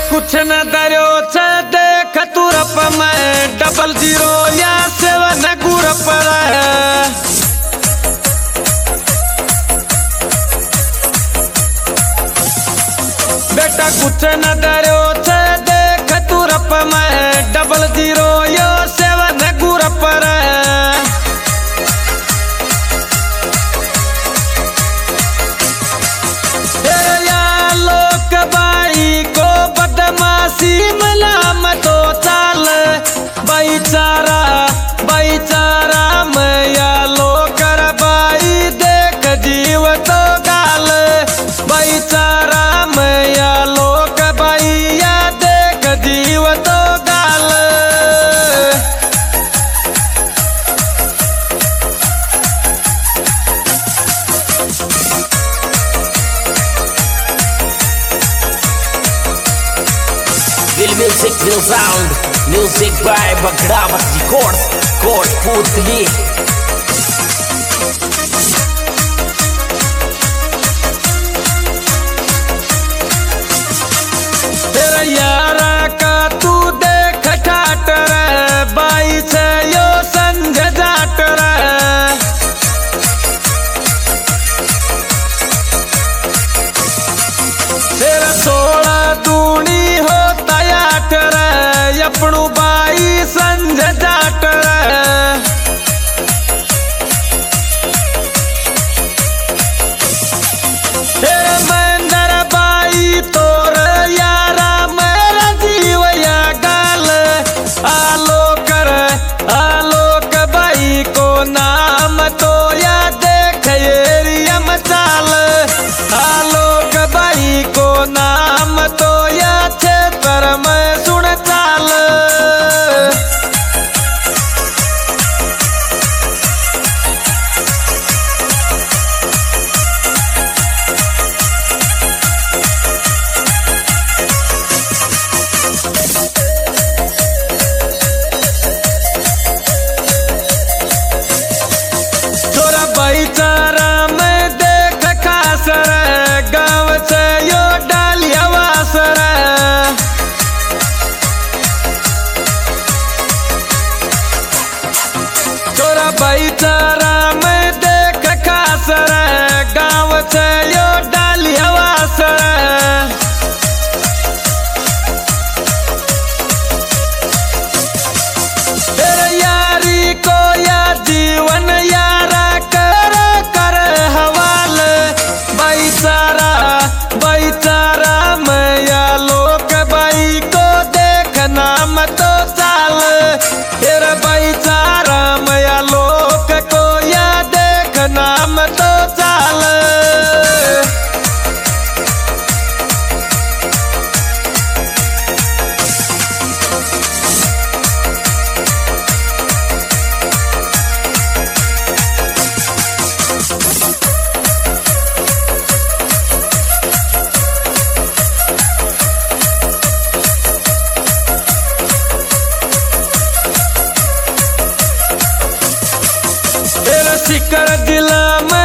कुछ न दरियो छे देख तू रप में 00 या 7 गुरप बेटा कुछ न दरियो छे देख तू रप में 00 या 7 गुरप मलामतो चाल बेचारा बेचारा मैया लोकर बाई देख जीव तो गाल बेचारा मैया लोक बैया देख जीव तो गाल Will music will sound, music by Bagrawat Records, Kotputli. तेरा यारा का तू देख ठाटर बाई से यो संग जाटर तेरा 16 दूनी होता याटर अपनू बाई संग जाटर तेरा मंदर बाई तोर यारा मेरा जीव या गाल आलोक बाई को नाम तो या देख एरिया मचाल आलोक बाई को नाम तो या क्षेत्र में सुन चाल तोरा बेचारा में देख खासर गाँव से यो डालिया वासर तोरा बेचारा में देख खासर गाँव से यो डालिया वासर तेरे यारी को या जीवन यारा कर हवाल बेचारा बेचारा मैया लोक बाई को देख नाम तो चाल तेरा बेचारा मैया लोक को या देख नाम तो चाल तेरा सिकर दिला